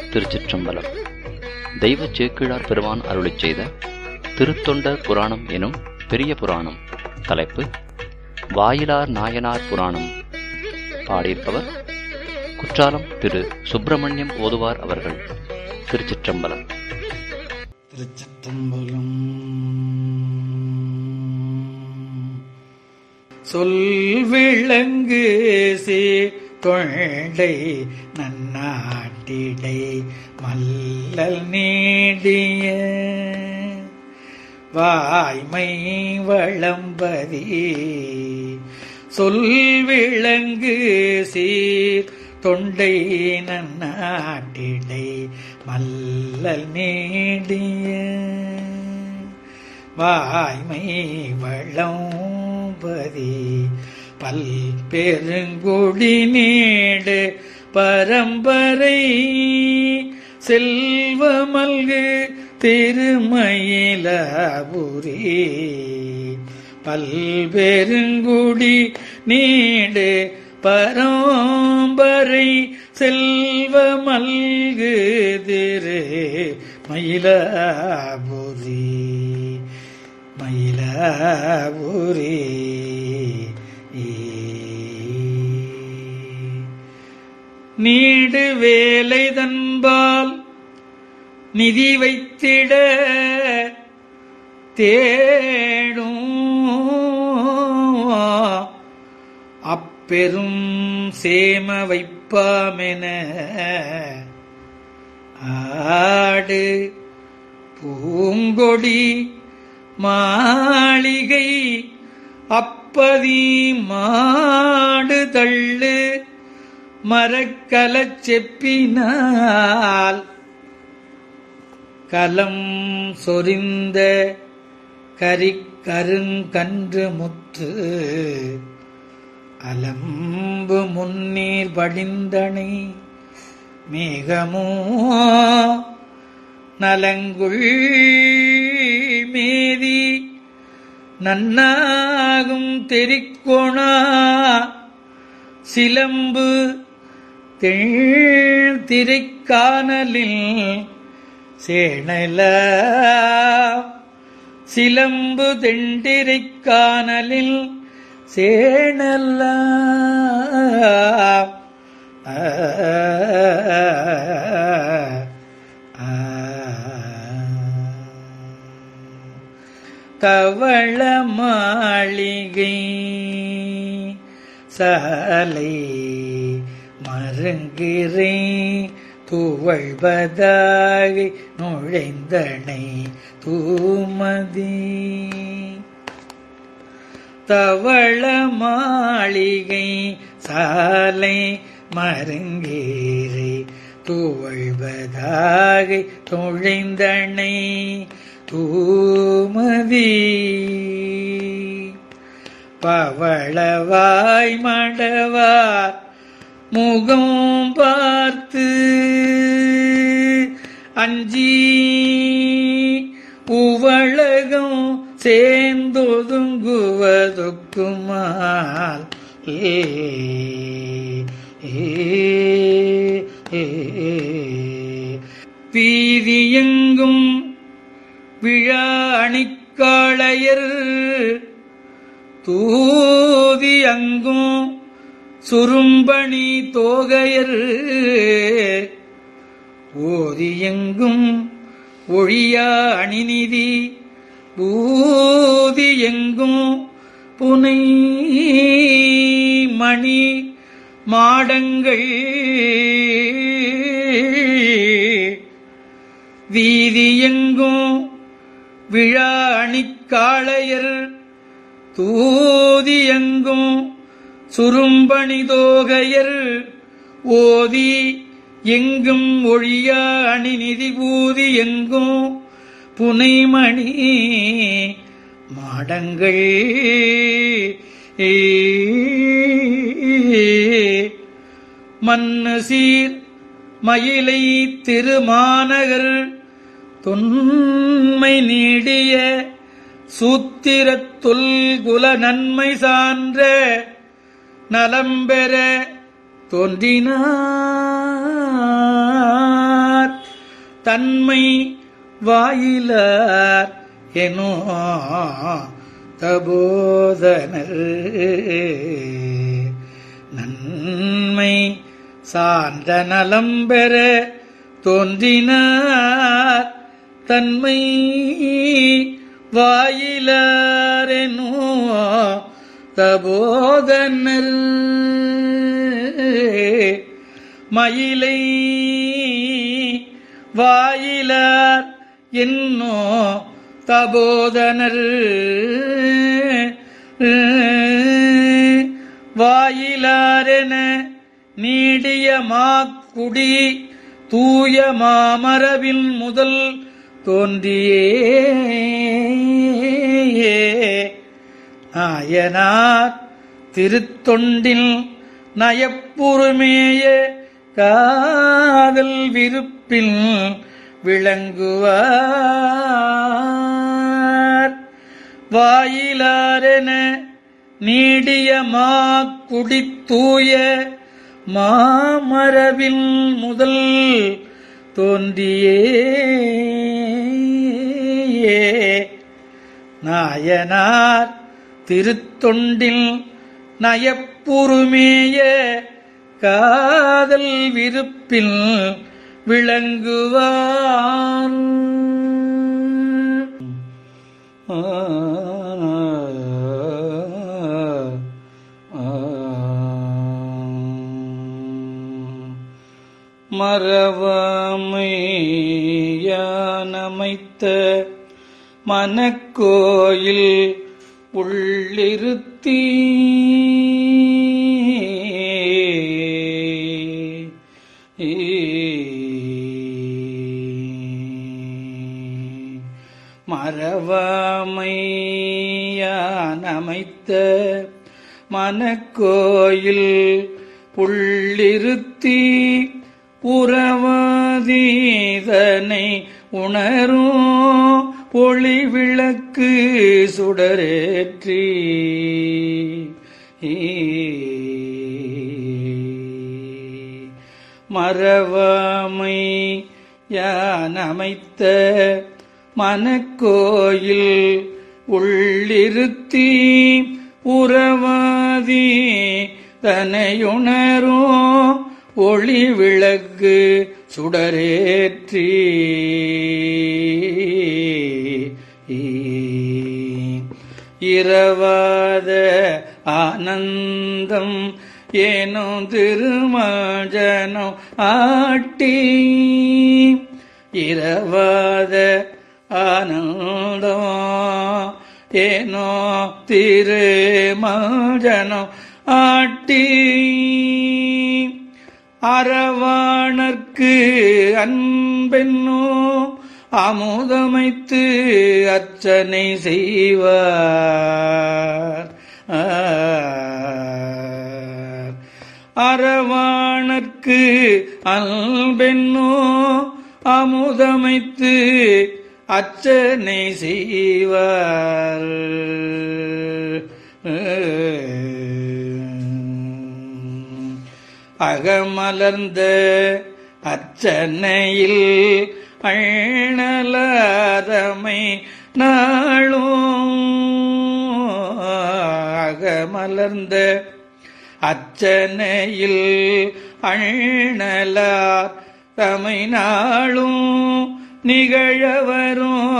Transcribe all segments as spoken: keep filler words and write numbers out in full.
திருச்சிற்றம்பலம். தெய்வ சேக்கிழார் பெருமான் அருளிச் செய்த திருத்தொண்டர் புராணம் எனும் பெரிய புராணம். தலைப்பு வாயிலார் நாயனார் புராணம். பாடியிருப்பவர் குற்றாலம் திரு சுப்பிரமணியம் ஓதுவார் அவர்கள். திருச்சிற்றம்பலம். திருச்சிற்றம்பலம். சொல்விளங்கு சே தொண்டை நன்னாட்டிடை மல்லல் நீடிய வாய்மை வளம்பதி சொல்விளங்கு சீர் தொண்டை நன்னாட்டிடை மல்லல் நீடிய வாய்மை வளம்பதி பல் பெருங்குடி நீடு பரம்பரை செல்வமல்கு திருமயிலாபுரி பல் பெருங்குடி நீடு பரம்பரை செல்வமல்கு திரு மயிலாபுரி மயிலாபுரி நீடு வேலை தன்பால் நிதி வைத்திட தேடும் அப்பெரும் சேம வைப்பாமென ஆடு பூங்கொடி மாளிகை அப்பதி மாடு தள்ளு மரக்கலச் செப்பினால் கலம் சொரிந்த கரிக்கருங்கன்று முத்து அலம்பு முன்னீர் படிந்தனை மேகமோ நலங்குள் மேதி நன்னாகும் தெரிக்கோணா சிலம்பு திரைக்கானலில் சேணல சிலம்பு தெண்டிரைக்கானலில் சேணல கவள மாளிகை சாலை மருங்கிறை துவழ்வதாகி நுழைந்தனை தூமதி தவள மாளிகை சாலை மருங்கிறை துவழ்வதாகி நுழைந்தனை தூமதி பவளவாய் மடவார் முகம் பார்த்து அஞ்சி உவளகம் சேர்ந்தொதுங்குவதொக்குமால் ஏ வீதியெங்கும் விழா அணிக்காளையர் தூதி அங்கும் சுரும்பணி தோகையர் ஓதியெங்கும் ஒழியா அணிநிதி பூதியெங்கும் புனை மணி மாடங்கள் வீதியெங்கும் விழா அணிக்காளையர் தூதியெங்கும் சுரும்பணிதோகையர் ஓதி எங்கும் ஒழியா அணிநிதி பூதி எங்கும் புனைமணி மாடங்கள் மன்னு சீர் மயிலை திருமாநகர் தொன்மை நீடிய சூத்திரத்துல் குல நன்மை சான்ற நலம்பெற தோன்றினார். தன்மை வாயிலார் எனோ தபோதனர் நன்மை சார்ந்த நலம் பெற தோன்றினார் தன்மை வாயிலாரெனோ தபோதனர் மயிலை வாயிலார் என்னோ தபோதனர் வாயிலாரென நீடிய மாக்குடி தூய மாமரபின் முதல் தோன்றியே நாயனார் திருத்தொண்டில் நயப்புறுமேய காதல் விருப்பில் விளங்குவார் வாயிலாரென நீடிய மாக்குடி தூய மாமரபின் முதல் தோன்றியே நாயனார் திருத்தொண்டில் நயப்புறுமேய காதல் விருப்பில் விளங்குவார். மறவாமையானமைத்த மனக்கோயில் உள்ளிருத்தி மறவாமையானமைத்த மனக்கோயில் உள்ளிருத்தி புறவாதீதனை உணரும் ஒளி விளக்கு சுடரேற்றி மறவாமை யானமைத்த மனக்கோயில் உள்ளிருத்தி உறவாதி தனையுணரும் ஒளி விளக்கு சுடரேற்றி இரவாத ஆனந்தம் ஏனோ திருமஜனோ ஆட்டி இரவாத ஆனந்தம் ஏனோ திருமஜனோ ஆட்டி அரவாணர்க்கு அன்பென்னோ அமுதமைத்து அர்ச்சனை செய்வார். அரவாணர்க்கு அன்பென்னோ அமுதமைத்து அர்ச்சனை செய்வார். அகமலர்ந்த அர்ச்சனையில் அழலரமை நாளும் அகமலர்ந்த அர்ச்சனையில் அழலார் தமை நாளும் நிகழவரும்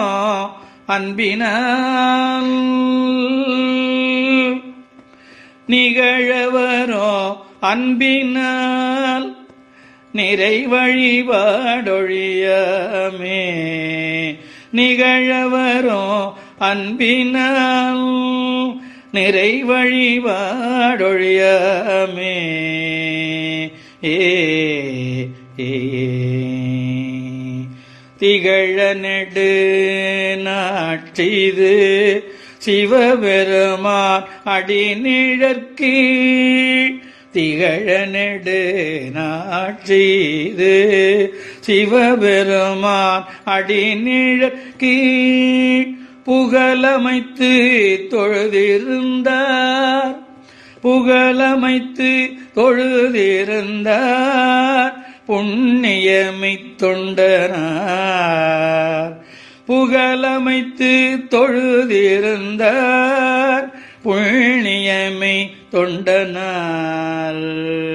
அன்பினால் நிகழவரோ அன்பினால் நிறை வழிபாடொழியமே நிகழவரோ அன்பினால் நிறை வழிபாடொழியமே ஏ திகழ நெடு நாட்சிது சிவபெருமான் அடிநிழற்கீழ் திகழ நெடு நாட்சிது சிவபெருமான் அடிநிழற்கீழ் புகழமைத்து தொழுதிருந்தார் புகழமைத்து தொழுதிருந்தார் புண்ணியமைத் தொண்டனார் புகழமைத்து தொழுதிருந்தார் புண்ணியமை தொண்டனார்.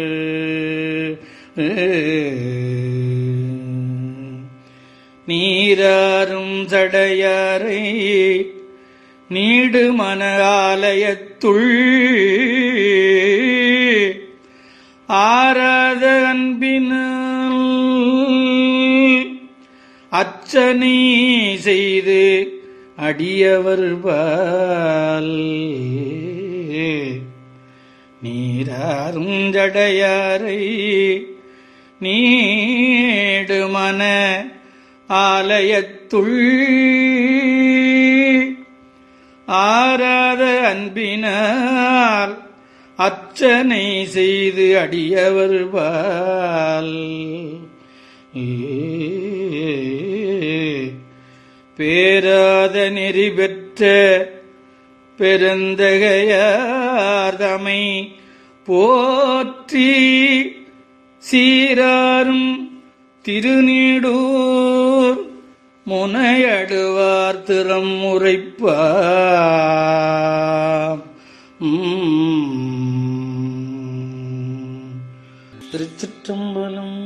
நீராறும் சடையாரை நீடு மன ஆலயத்துள் ஆராத அன்பினால் அச்சனை செய்து அடியவர் பால் நீராறும் ஜடையாரை நீடு மன ஆலயத்துள் ஆராத அன்பினால் அச்சனை செய்து அடியவர் பால் பேராத நெறி பெற்ற பெருந்தகையார்தமை போற்றி சீராரும் திருநீடூர் முனையடுவார் திறம் உரைப்பார். திருச்சிற்றம்பலம்.